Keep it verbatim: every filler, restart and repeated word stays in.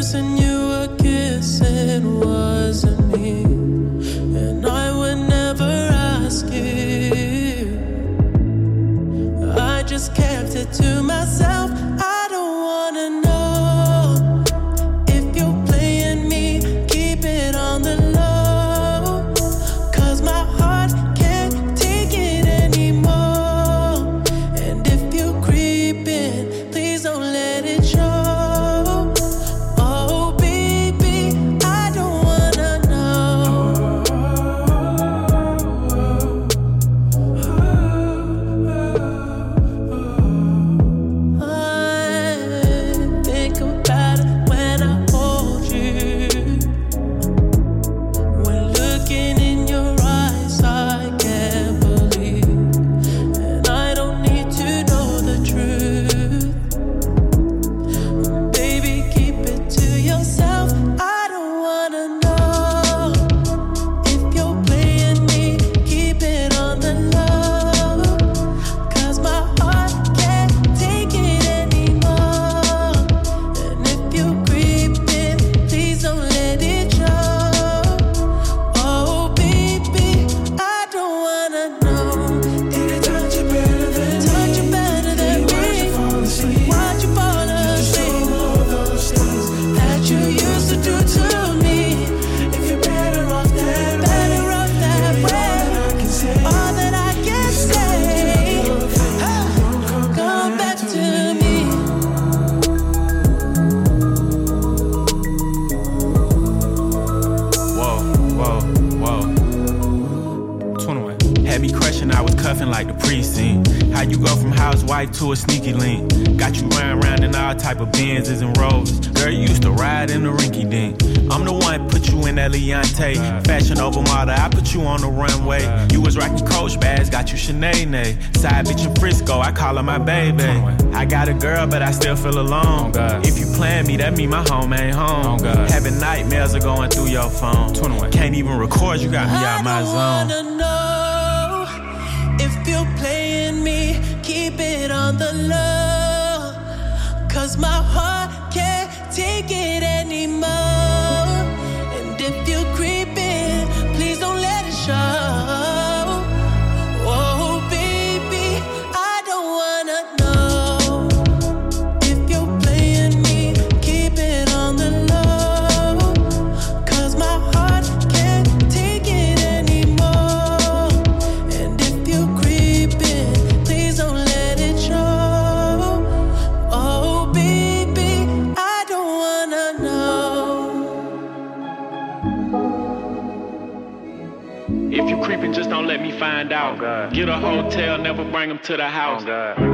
person you were kissing wasn't me, and I would never ask you. I just kept it to myself. I don't wanna know if you're playing me. Keep it on the low, 'cause my heart can't take it anymore. And if you creeping, please don't let it show. Like the precinct. How you go from housewife to a sneaky link? Got you riding around in all type of Benzes and Rovers. Girl, you used to ride in the rinky dink. I'm the one put you in that Leontay. Fashion over model, I put you on the runway. You was rocking Coach bags, got you Sinead. Side bitch in Frisco, I call her my baby. I got a girl, but I still feel alone. If you plan me, that mean my home ain't home. Having nightmares are going through your phone. Can't even record, you got me out my zone. If you're playing me, keep it on the low, 'cause my heart can't take it anymore. And if you're creeping, please don't let it show. Oh baby, I don't wanna know. If you're playing me, keep it on the low, 'cause my heart can't take it anymore. And if you're creeping, please don't let it show. Oh baby, I don't wanna know. If you creeping, just don't let me find out. Oh, get a hotel, never bring them to the house. Oh, God.